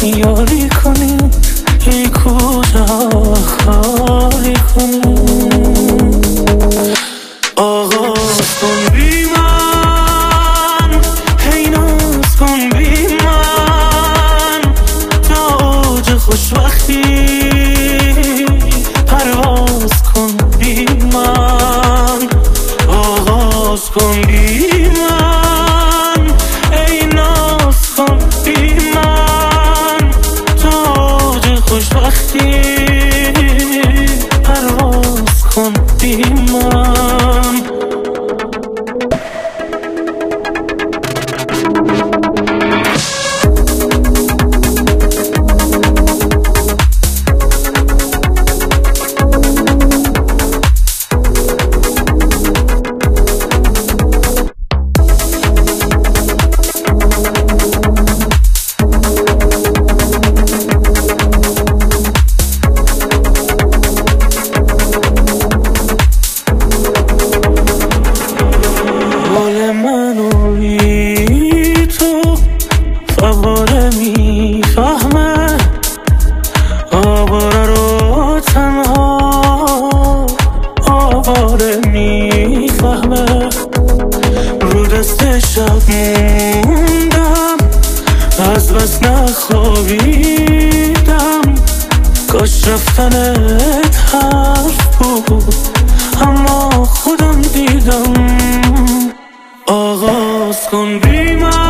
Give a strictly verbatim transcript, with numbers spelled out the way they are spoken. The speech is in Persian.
یاری کنی ای کجا خالی کنی آغاز کن بی من هی ناز کن بی من تا اوج خوشبختی پرواز کن بی من آغاز کن بی من ای ناز کن بی من تا اوج خوشبختی پرواز کن بی من فواره میفهمه آواره رو تنها آواره میفهمه رو دست شب موندم از بس نخوابیدم کاش رفتنت حرف بود اما خودم دیدم آغاز کن بی من